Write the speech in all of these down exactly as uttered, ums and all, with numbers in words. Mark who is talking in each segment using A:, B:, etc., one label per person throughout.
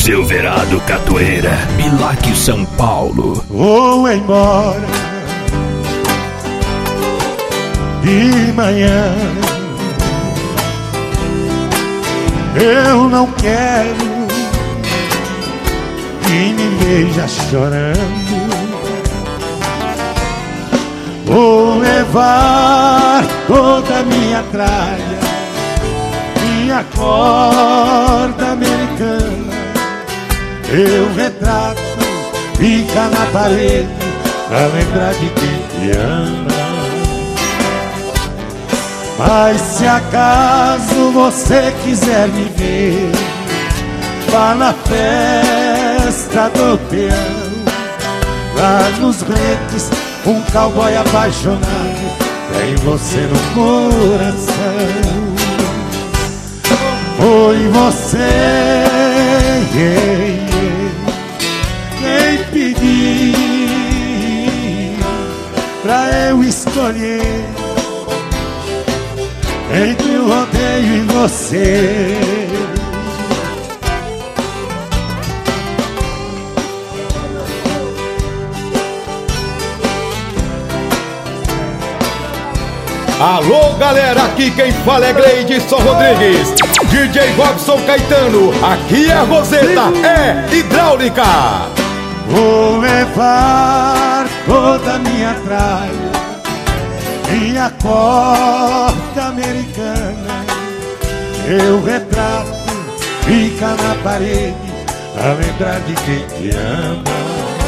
A: Silverado Catoeira, Milac, São Paulo.
B: Vou embora de manhã, eu não quero que me veja chorando. Vou levar toda a minha tralha, minha corda americana. Eu retrato, fica na parede, pra lembrar de quem te ama. Mas se acaso você quiser me ver, vá na festa do peão. Lá nos breques, um cowboy apaixonado tem você no coração. Foi você, yeah, yeah, quem pediu pra eu escolher entre o rodeio e você.
C: Alô galera, aqui quem fala é Gleidson Rodrigues, D J Robson Caetano, aqui é a Roseta, é hidráulica.
B: Vou levar toda a minha tralha, minha corda americana. Eu retrato, fica na parede, pra lembrar de quem te ama.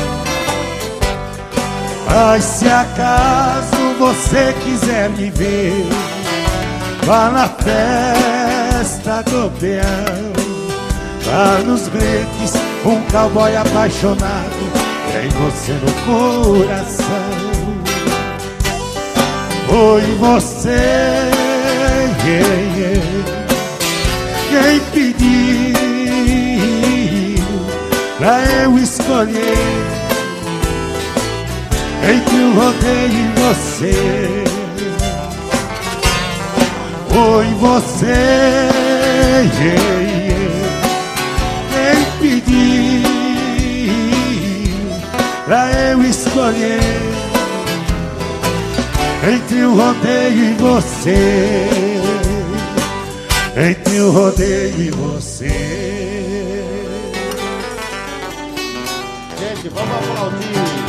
B: Mas se acaso você quiser me ver, vá na festa do peão. Lá nos breques, um cowboy apaixonado tem você no coração. Foi você, yeah, yeah, quem pediu pra eu escolher entre o rodeio e você. Foi você, yeah, yeah, quem pediu pra eu escolher entre o rodeio e você. Entre o rodeio e você.
D: Gente, vamos aplaudir